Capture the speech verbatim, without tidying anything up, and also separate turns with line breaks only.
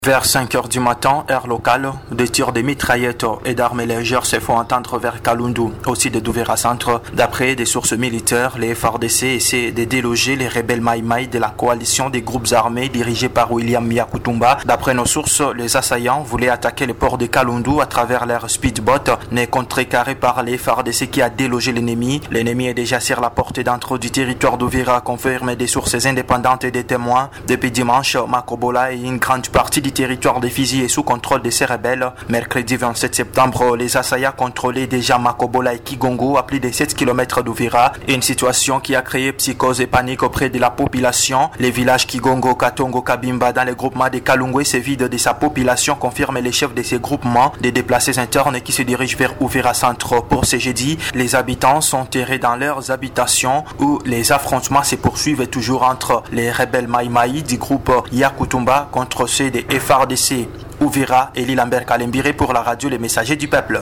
Vers cinq heures du matin, heure locale, des tirs de mitraillettes et d'armes légères se font entendre vers Kalundu, aussi de Douvera Centre. D'après des sources militaires, les F A R D C essaient de déloger les rebelles Maï Maï de la coalition des groupes armés dirigés par William Yakutumba. D'après nos sources, les assaillants voulaient attaquer le port de Kalundu à travers leur speedboat, mais contrecarré par les F A R D C qui a délogé l'ennemi. L'ennemi est déjà sur la portée d'entrée du territoire d'Ouvira, confirme des sources indépendantes et des témoins. Depuis dimanche, Makobola et une grande partie du territoire de Fizi est sous contrôle de ces rebelles. Mercredi vingt-sept septembre, les assaillants contrôlaient déjà Makobola et Kigongo à plus de sept kilomètres d'Ouvira. Une situation qui a créé psychose et panique auprès de la population. Les villages Kigongo, Katongo, Kabimba dans le groupement de Kalungwe se vident de sa population, confirment les chefs de ces groupements, des déplacés internes qui se dirigent vers Ouvira Centre. Pour ce jeudi, les habitants sont terrés dans leurs habitations où les affrontements se poursuivent toujours entre les rebelles Maï Maï du groupe Yakutumba contre ceux des F A R D C. Ouvira, Elie Lambert Kalembire pour la radio Les Messagers du Peuple.